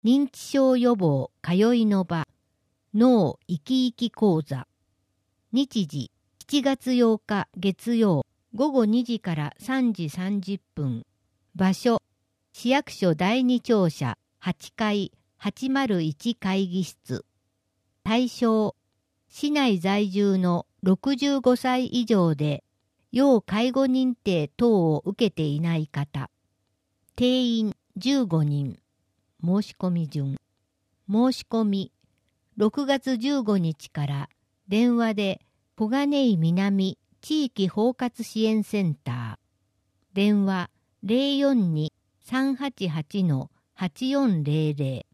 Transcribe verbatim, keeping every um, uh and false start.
認知症予防通いの場脳生き生き講座。日時しちがつようか月曜午後にじからさんじさんじゅっぷん。場所市役所だいに庁舎はちかいはちまるいち会議室。対象市内在住のろくじゅうごさい以上で要介護認定等を受けていない方。定員じゅうごにん。申し込み順。申し込みろくがつじゅうごにちから電話で小金井南地域包括支援センター。電話 ゼロよんに さんはちはち はちよんゼロゼロ